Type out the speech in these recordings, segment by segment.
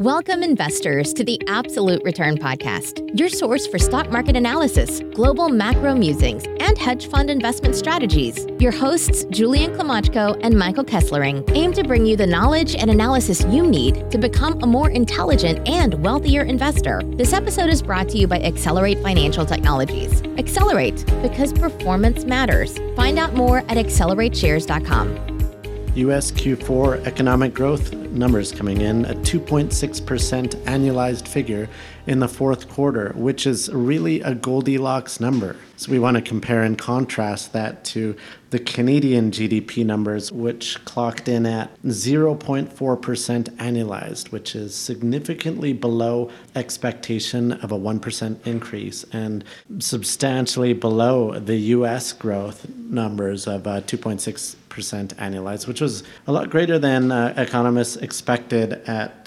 Welcome, investors, to the Absolute Return Podcast, your source for stock market analysis, global macro musings, and hedge fund investment strategies. Your hosts, Julian Klimachko and Michael Kesslering, aim to bring you the knowledge and analysis you need to become a more intelligent and wealthier investor. This episode is brought to you by Accelerate Financial Technologies. Accelerate, because performance matters. Find out more at accelerateshares.com. U.S. Q4 economic growth numbers coming in at 2.6% annualized figure in the fourth quarter, which is really a Goldilocks number. So we want to compare and contrast that to the Canadian GDP numbers, which clocked in at 0.4% annualized, which is significantly below expectation of a 1% increase and substantially below the U.S. growth numbers of 2.6% annualized, which was a lot greater than economists expected at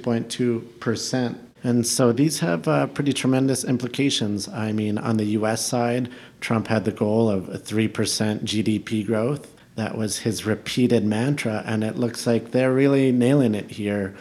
2.2%. And so these have pretty tremendous implications. I mean, on the U.S. side, Trump had the goal of a 3% GDP growth. That was his repeated mantra, and it looks like they're really nailing it here.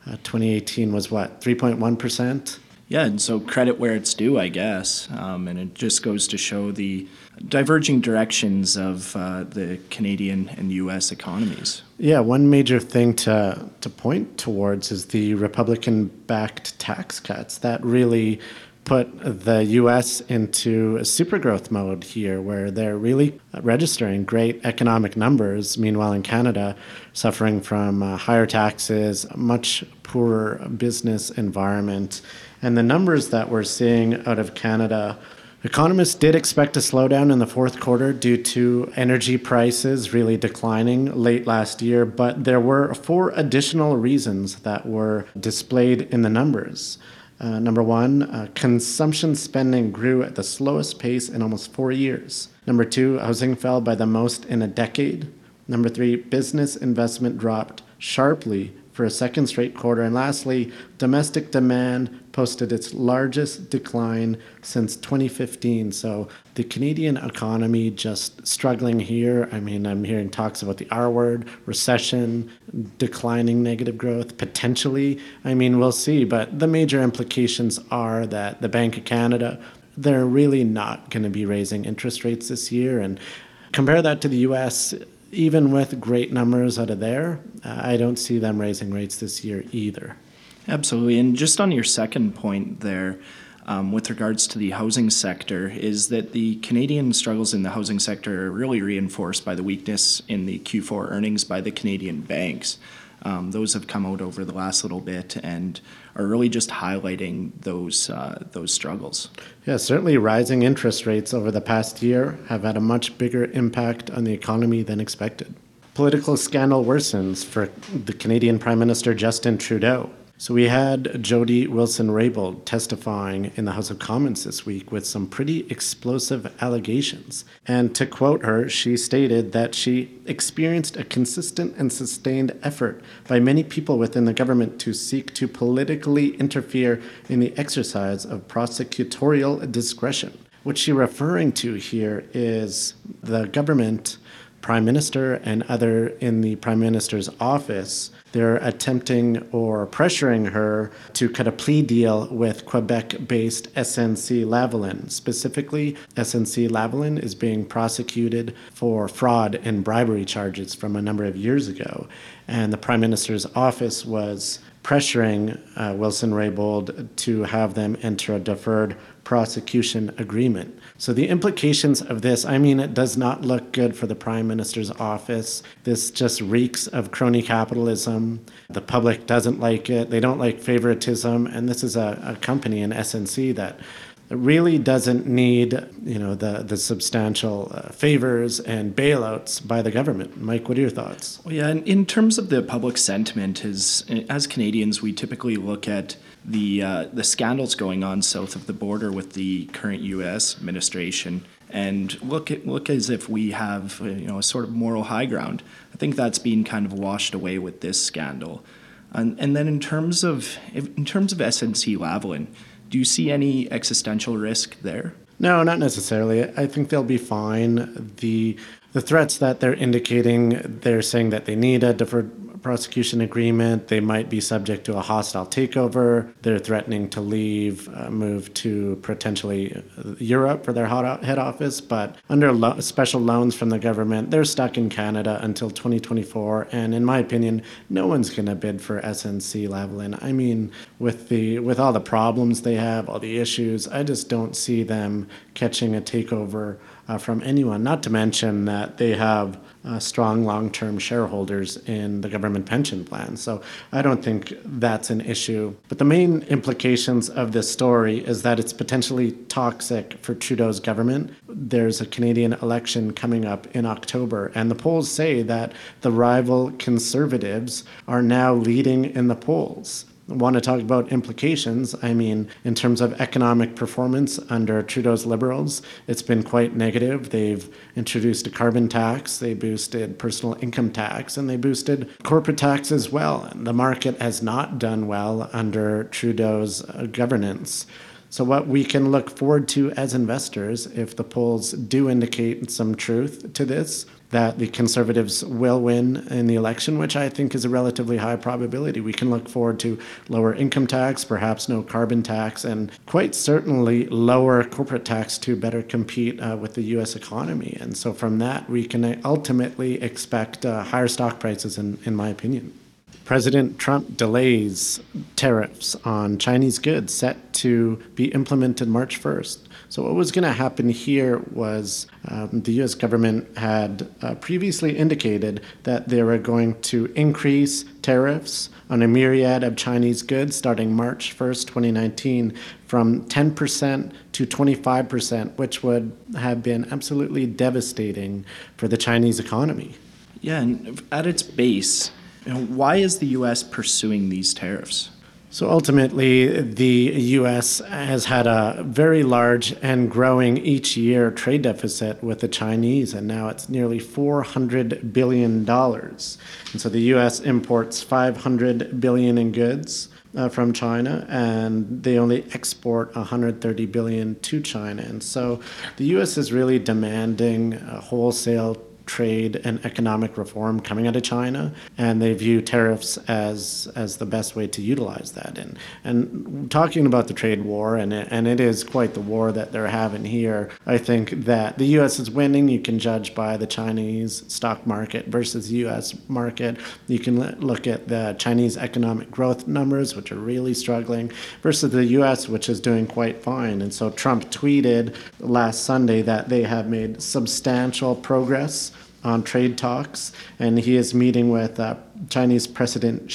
2018 was what, 3.1%? Yeah, and so credit where it's due, I guess. And it just goes to show the diverging directions of the Canadian and U.S. economies. Yeah, one major thing to point towards is the Republican-backed tax cuts that really put the U.S. into a super growth mode here, where they're really registering great economic numbers. Meanwhile, in Canada, suffering from higher taxes, much poorer business environment. And the numbers that we're seeing out of Canada, economists did expect a slowdown in the fourth quarter due to energy prices really declining late last year, but there were 4 additional reasons that were displayed in the numbers. Number 1, consumption spending grew at the slowest pace in almost 4 years. Number 2, housing fell by the most in a decade. Number 3, business investment dropped sharply for a second straight quarter. And lastly, domestic demand posted its largest decline since 2015. So the Canadian economy just struggling here. I mean, I'm hearing talks about the R word, recession, declining negative growth, potentially. I mean, we'll see. But the major implications are that the Bank of Canada, they're really not going to be raising interest rates this year. And compare that to the U.S., even with great numbers out of there, I don't see them raising rates this year either. Absolutely. And just on your second point there, with regards to the housing sector, is that the Canadian struggles in the housing sector are really reinforced by the weakness in the Q4 earnings by the Canadian banks. Those have come out over the last little bit and are really just highlighting those struggles. Yeah, certainly rising interest rates over the past year have had a much bigger impact on the economy than expected. Political scandal worsens for the Canadian Prime Minister Justin Trudeau. So we had Jody Wilson-Raybould testifying in the House of Commons this week with some pretty explosive allegations. And to quote her, she stated that she experienced a consistent and sustained effort by many people within the government to seek to politically interfere in the exercise of prosecutorial discretion. What she's referring to here is the government, Prime Minister and other in the Prime Minister's office, they're attempting or pressuring her to cut a plea deal with Quebec-based SNC-Lavalin. Specifically, SNC-Lavalin is being prosecuted for fraud and bribery charges from a number of years ago. And the Prime Minister's office was pressuring Wilson-Raybould to have them enter a deferred prosecution agreement. So the implications of this, I mean, it does not look good for the Prime Minister's office. This just reeks of crony capitalism. The public doesn't like it. They don't like favoritism. And this is a company, an SNC, that really doesn't need, the substantial favors and bailouts by the government. Mike, what are your thoughts? Well, yeah, in terms of the public sentiment, as Canadians, we typically look at the scandals going on south of the border with the current U.S. administration and look as if we have a sort of moral high ground. I think that's been kind of washed away with this scandal. And then in terms of SNC-Lavalin, do you see any existential risk there? No, not necessarily. I think they'll be fine. The threats that they're indicating, they're saying that they need a deferred prosecution agreement. They might be subject to a hostile takeover. They're threatening to leave, move to potentially Europe for their head office. But under special loans from the government, they're stuck in Canada until 2024. And in my opinion, no one's going to bid for SNC-Lavalin. I mean, with all the problems they have, all the issues, I just don't see them catching a takeover from anyone, not to mention that they have strong long-term shareholders in the government pension plan. So I don't think that's an issue. But the main implications of this story is that it's potentially toxic for Trudeau's government. There's a Canadian election coming up in October, and the polls say that the rival Conservatives are now leading in the polls. Want to talk about implications? I mean, in terms of economic performance under Trudeau's Liberals, it's been quite negative. They've introduced a carbon tax, they boosted personal income tax, and they boosted corporate tax as well. And the market has not done well under Trudeau's governance. So what we can look forward to as investors, if the polls do indicate some truth to this, that the Conservatives will win in the election, which I think is a relatively high probability. We can look forward to lower income tax, perhaps no carbon tax, and quite certainly lower corporate tax to better compete with the U.S. economy. And so from that, we can ultimately expect higher stock prices, in my opinion. President Trump delays tariffs on Chinese goods set to be implemented March 1st. So what was going to happen here was the U.S. government had previously indicated that they were going to increase tariffs on a myriad of Chinese goods starting March 1st, 2019, from 10% to 25%, which would have been absolutely devastating for the Chinese economy. Yeah, and at its base, why is the U.S. pursuing these tariffs? So ultimately, the U.S. has had a very large and growing each year trade deficit with the Chinese, and now it's nearly $400 billion. And so the U.S. imports $500 billion in goods from China, and they only export $130 billion to China. And so the U.S. is really demanding wholesale trade and economic reform coming out of China, and they view tariffs as the best way to utilize that. And talking about the trade war, and it is quite the war that they're having here, I think that the U.S. is winning. You can judge by the Chinese stock market versus the U.S. market. You can look at the Chinese economic growth numbers, which are really struggling, versus the U.S., which is doing quite fine. And so Trump tweeted last Sunday that they have made substantial progress on trade talks, and he is meeting with Chinese President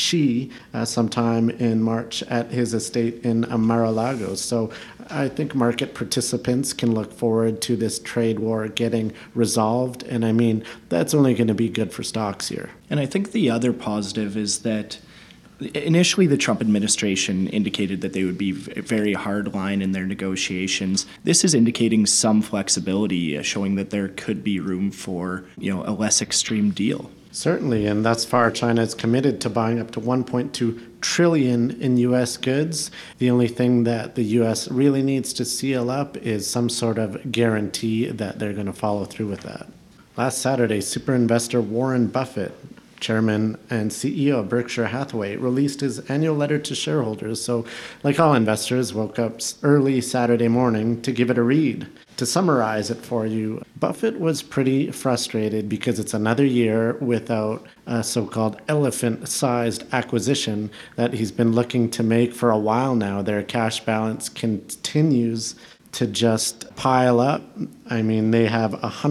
Xi sometime in March at his estate in Mar-a-Lago. So I think market participants can look forward to this trade war getting resolved, and I mean, that's only going to be good for stocks here. And I think the other positive is that initially, the Trump administration indicated that they would be very hardline in their negotiations. This is indicating some flexibility, showing that there could be room for, a less extreme deal. Certainly, and thus far, China is committed to buying up to $1.2 trillion in U.S. goods. The only thing that the U.S. really needs to seal up is some sort of guarantee that they're going to follow through with that. Last Saturday, super investor Warren Buffett, Chairman and CEO of Berkshire Hathaway, released his annual letter to shareholders. So, like all investors, woke up early Saturday morning to give it a read. To summarize it for you, Buffett was pretty frustrated because it's another year without a so-called elephant-sized acquisition that he's been looking to make for a while now. Their cash balance continues to just pile up. I mean, they have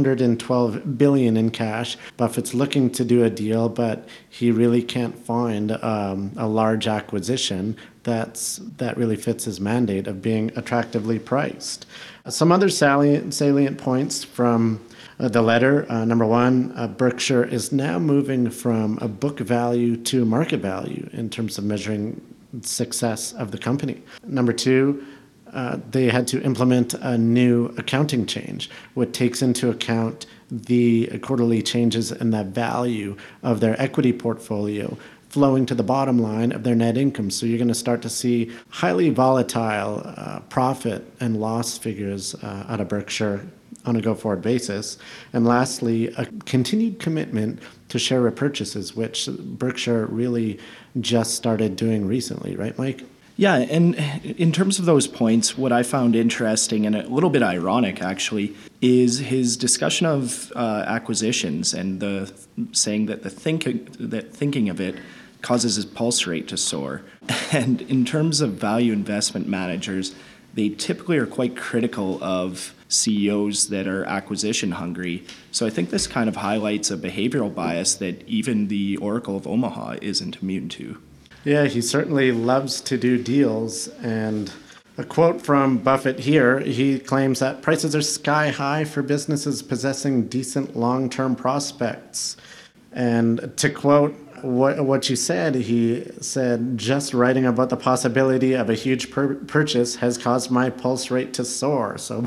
$112 billion in cash. Buffett's looking to do a deal, but he really can't find a large acquisition that really fits his mandate of being attractively priced. Some other salient points from the letter. Number one, Berkshire is now moving from a book value to market value in terms of measuring success of the company. Number two, they had to implement a new accounting change, which takes into account the quarterly changes in the value of their equity portfolio flowing to the bottom line of their net income. So you're going to start to see highly volatile profit and loss figures out of Berkshire on a go-forward basis. And lastly, a continued commitment to share repurchases, which Berkshire really just started doing recently, right, Mike? Yeah, and in terms of those points, what I found interesting and a little bit ironic, actually, is his discussion of acquisitions and the saying that thinking of it causes his pulse rate to soar. And in terms of value investment managers, they typically are quite critical of CEOs that are acquisition hungry. So I think this kind of highlights a behavioral bias that even the Oracle of Omaha isn't immune to. Yeah, he certainly loves to do deals. And a quote from Buffett here, he claims that prices are sky high for businesses possessing decent long-term prospects. And to quote what you said, he said, just writing about the possibility of a huge purchase has caused my pulse rate to soar. So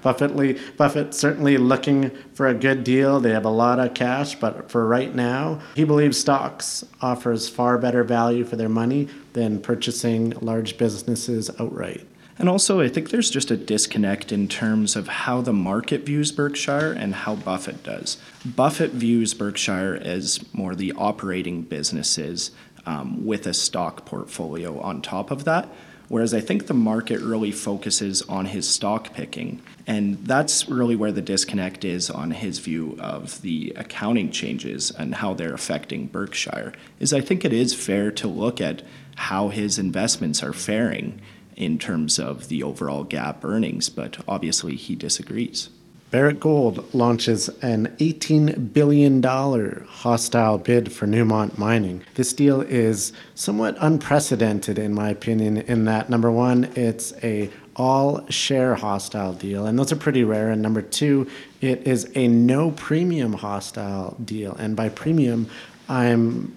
Buffett certainly looking for a good deal. They have a lot of cash, but for right now, he believes stocks offers far better value for their money than purchasing large businesses outright. And also, I think there's just a disconnect in terms of how the market views Berkshire and how Buffett does. Buffett views Berkshire as more the operating businesses with a stock portfolio on top of that, whereas I think the market really focuses on his stock picking. And that's really where the disconnect is on his view of the accounting changes and how they're affecting Berkshire, is I think it is fair to look at how his investments are faring in terms of the overall GAAP earnings, but obviously he disagrees. Barrick Gold launches an $18 billion hostile bid for Newmont Mining. This deal is somewhat unprecedented, in my opinion, in that, number one, it's a all-share hostile deal, and those are pretty rare. And number two, it is a no-premium hostile deal. And by premium, I'm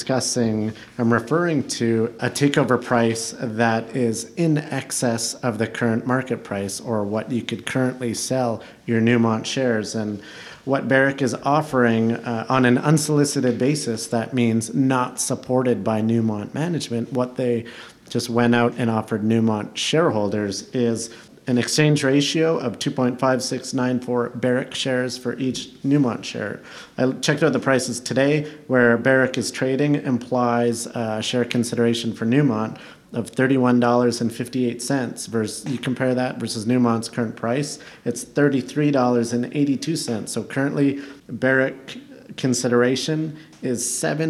referring to a takeover price that is in excess of the current market price, or what you could currently sell your Newmont shares. And what Barrick is offering on an unsolicited basis, that means not supported by Newmont management, what they just went out and offered Newmont shareholders is an exchange ratio of 2.5694 Barrick shares for each Newmont share. I checked out the prices today. Where Barrick is trading implies a share consideration for Newmont of $31.58 versus, you compare that versus Newmont's current price, it's $33.82. So currently Barrick consideration is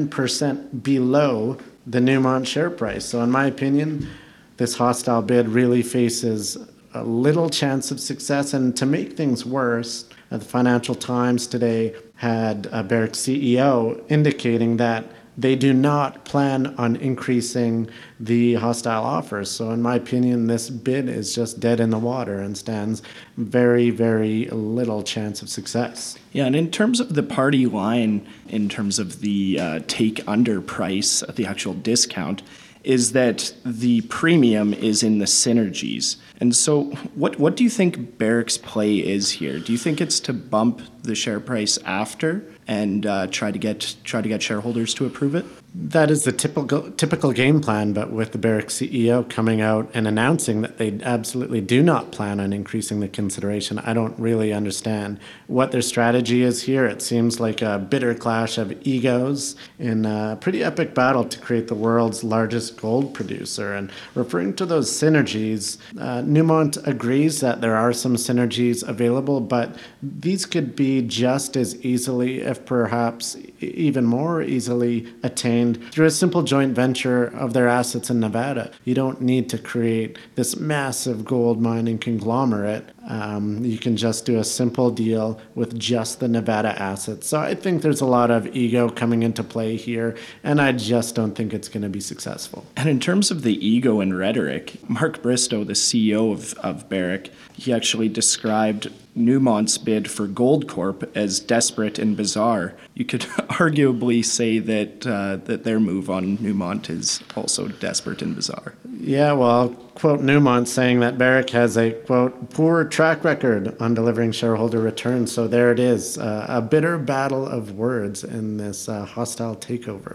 7% below the Newmont share price. So in my opinion, this hostile bid really faces a little chance of success. And to make things worse, the Financial Times today had Barrick's CEO indicating that they do not plan on increasing the hostile offers. So in my opinion, this bid is just dead in the water and stands very, very little chance of success. Yeah, and in terms of the party line, in terms of the take under price, the actual discount, is that the premium is in the synergies. And so what do you think Barrick's play is here? Do you think it's to bump the share price after and try to get shareholders to approve it? That is the typical game plan, but with the Barrick CEO coming out and announcing that they absolutely do not plan on increasing the consideration, I don't really understand what their strategy is here. It seems like a bitter clash of egos in a pretty epic battle to create the world's largest gold producer. And referring to those synergies, Newmont agrees that there are some synergies available, but these could be just as easily, if perhaps even more easily, attained through a simple joint venture of their assets in Nevada. You don't need to create this massive gold mining conglomerate. You can just do a simple deal with just the Nevada assets. So I think there's a lot of ego coming into play here, and I just don't think it's going to be successful. And in terms of the ego and rhetoric, Mark Bristow, the CEO of Barrick, he actually described Newmont's bid for Goldcorp as desperate and bizarre. You could arguably say that that their move on Newmont is also desperate and bizarre. Yeah, well, I'll quote Newmont saying that Barrick has a, quote, poor track record on delivering shareholder returns. So there it is, a bitter battle of words in this hostile takeover.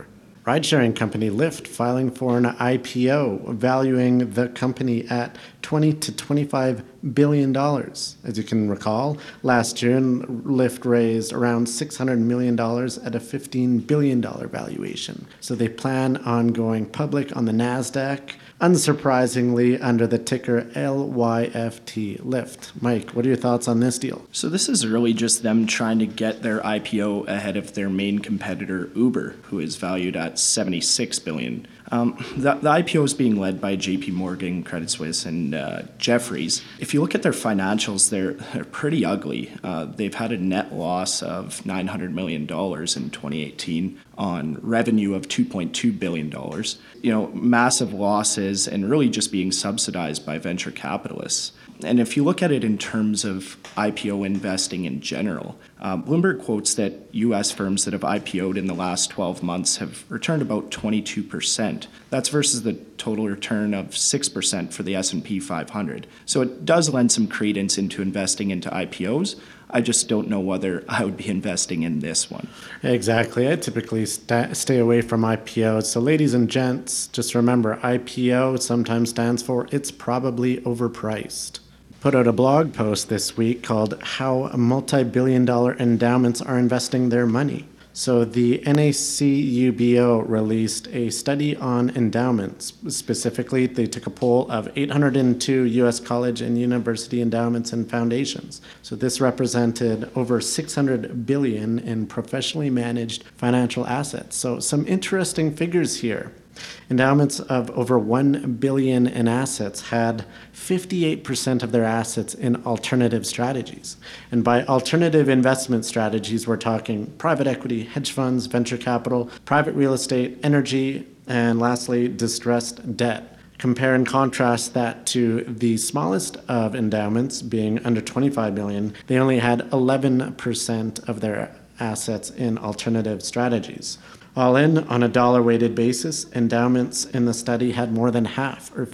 Ride-sharing company Lyft filing for an IPO, valuing the company at $20 to $25 billion. As you can recall, last year, Lyft raised around $600 million at a $15 billion valuation. So they plan on going public on the NASDAQ, unsurprisingly under the ticker LYFT, Lyft. Mike, what are your thoughts on this deal? So this is really just them trying to get their IPO ahead of their main competitor, Uber, who is valued at $76 billion. The IPO is being led by JP Morgan, Credit Suisse, and Jefferies. If you look at their financials, they're pretty ugly. They've had a net loss of $900 million in 2018 on revenue of $2.2 billion. Massive losses and really just being subsidized by venture capitalists. And if you look at it in terms of IPO investing in general, Bloomberg quotes that U.S. firms that have IPO'd in the last 12 months have returned about 22%. That's versus the total return of 6% for the S&P 500. So it does lend some credence into investing into IPOs. I just don't know whether I would be investing in this one. Exactly. I typically stay away from IPOs. So ladies and gents, just remember, IPO sometimes stands for it's probably overpriced. Put out a blog post this week called How Multi-Billion-Dollar Endowments Are Investing Their Money. So the NACUBO released a study on endowments. Specifically, they took a poll of 802 U.S. college and university endowments and foundations. So this represented over $600 billion in professionally managed financial assets. So some interesting figures here. Endowments of over $1 billion in assets had 58% of their assets in alternative strategies. And by alternative investment strategies, we're talking private equity, hedge funds, venture capital, private real estate, energy, and lastly, distressed debt. Compare and contrast that to the smallest of endowments, being under $25 million. They only had 11% of their assets in alternative strategies. All in, on a dollar-weighted basis, endowments in the study had more than half, or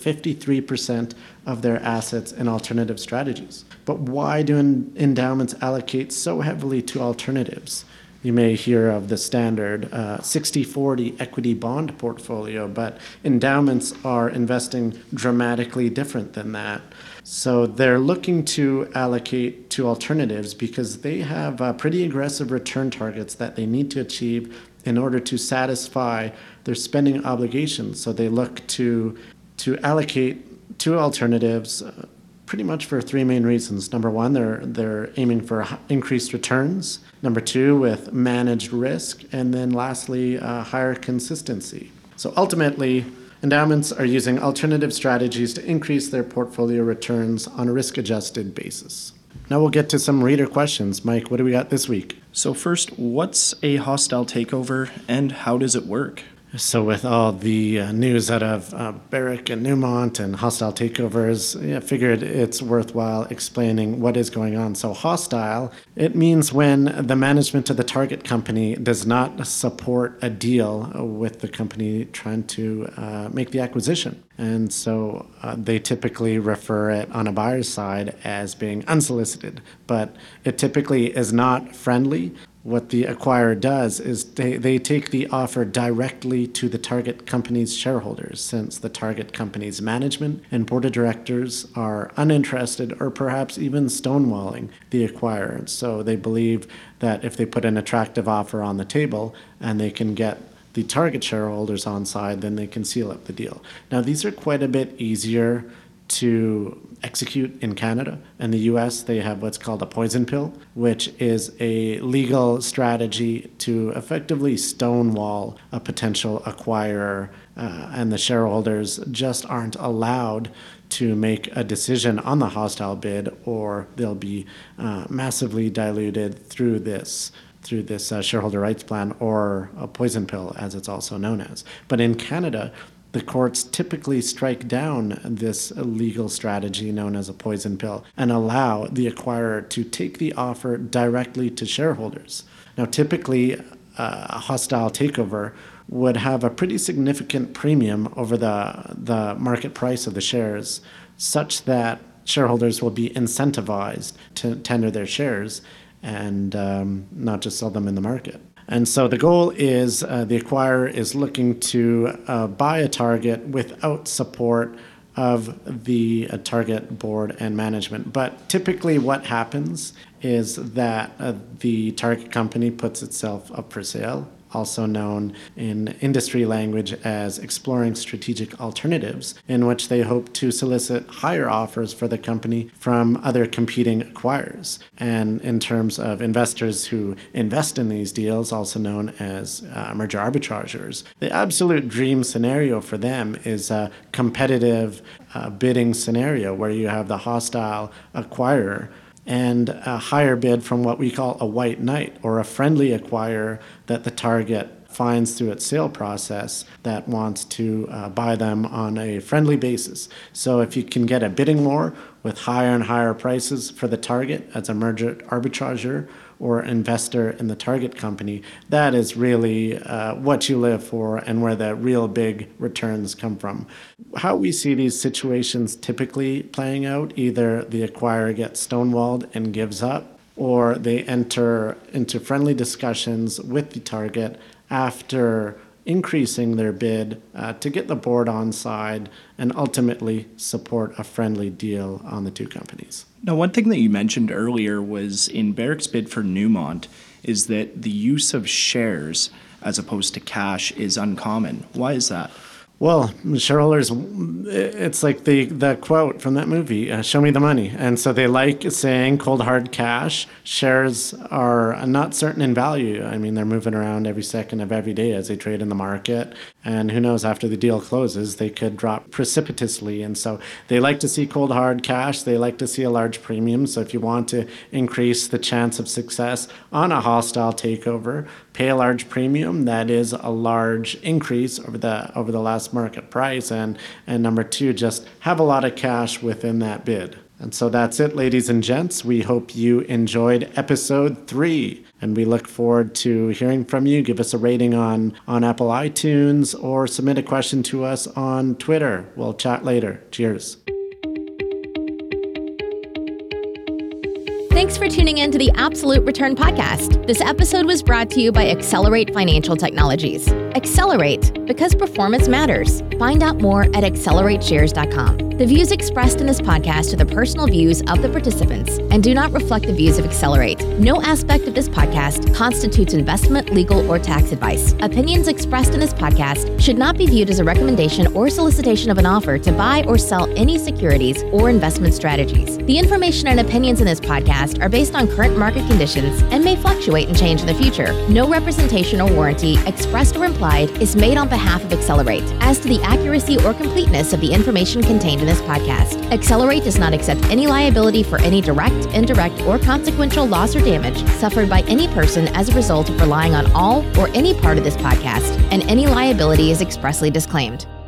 53% of their assets in alternative strategies. But why do endowments allocate so heavily to alternatives? You may hear of the standard 60-40 equity bond portfolio, but endowments are investing dramatically different than that. So they're looking to allocate to alternatives because they have pretty aggressive return targets that they need to achieve in order to satisfy their spending obligations. So they look to allocate to alternatives pretty much for three main reasons. Number one, they're aiming for increased returns. Number two, with managed risk. And then lastly, higher consistency. So ultimately, endowments are using alternative strategies to increase their portfolio returns on a risk-adjusted basis. Now we'll get to some reader questions. Mike, what do we got this week? So first, what's a hostile takeover and how does it work? So with all the news out of Barrick and Newmont and hostile takeovers, I figured it's worthwhile explaining what is going on. So hostile, it means when the management of the target company does not support a deal with the company trying to make the acquisition. And so they typically refer it on a buyer's side as being unsolicited, but it typically is not friendly. What the acquirer does is they take the offer directly to the target company's shareholders, since the target company's management and board of directors are uninterested or perhaps even stonewalling the acquirer. So they believe that if they put an attractive offer on the table and they can get the target shareholders on side, then they can seal up the deal. Now, these are quite a bit easier to execute in Canada. In the US, they have what's called a poison pill, which is a legal strategy to effectively stonewall a potential acquirer, and the shareholders just aren't allowed to make a decision on the hostile bid, or they'll be massively diluted through this shareholder rights plan, or a poison pill, as it's also known as. But in Canada, the courts typically strike down this legal strategy known as a poison pill and allow the acquirer to take the offer directly to shareholders. Now, typically, a hostile takeover would have a pretty significant premium over the market price of the shares, such that shareholders will be incentivized to tender their shares and not just sell them in the market. And so the goal is the acquirer is looking to buy a target without support of the target board and management. But typically what happens is that the target company puts itself up for sale, also known in industry language as exploring strategic alternatives, in which they hope to solicit higher offers for the company from other competing acquirers. And in terms of investors who invest in these deals, also known as merger arbitrageurs, the absolute dream scenario for them is a competitive bidding scenario where you have the hostile acquirer and a higher bid from what we call a white knight, or a friendly acquirer that the target finds through its sale process that wants to buy them on a friendly basis. So if you can get a bidding war with higher and higher prices for the target as a merger arbitrageur or investor in the target company, that is really what you live for and where the real big returns come from. How we see these situations typically playing out, either the acquirer gets stonewalled and gives up, or they enter into friendly discussions with the target after increasing their bid to get the board on side and ultimately support a friendly deal on the two companies. Now, one thing that you mentioned earlier was in Barrick's bid for Newmont is that the use of shares as opposed to cash is uncommon. Why is that? Well, shareholders, it's like the quote from that movie, show me the money. And so they like saying cold hard cash. Shares are not certain in value. I mean, they're moving around every second of every day as they trade in the market. And who knows, after the deal closes, they could drop precipitously. And so they like to see cold hard cash. They like to see a large premium. So if you want to increase the chance of success on a hostile takeover, pay a large premium. That is a large increase over the last market price. And number two, just have a lot of cash within that bid. And so that's it, ladies and gents. We hope you enjoyed episode 3, and we look forward to hearing from you. Give us a rating on Apple iTunes or submit a question to us on Twitter. We'll chat later. Cheers. Thanks for tuning in to the Absolute Return Podcast. This episode was brought to you by Accelerate Financial Technologies. Accelerate, because performance matters. Find out more at accelerateshares.com. The views expressed in this podcast are the personal views of the participants and do not reflect the views of Accelerate. No aspect of this podcast constitutes investment, legal, or tax advice. Opinions expressed in this podcast should not be viewed as a recommendation or solicitation of an offer to buy or sell any securities or investment strategies. The information and opinions in this podcast are based on current market conditions and may fluctuate and change in the future. No representation or warranty, expressed or implied, is made on behalf of Accelerate as to the accuracy or completeness of the information contained in this podcast. Accelerate does not accept any liability for any direct, indirect, or consequential loss or damage suffered by any person as a result of relying on all or any part of this podcast, and any liability is expressly disclaimed.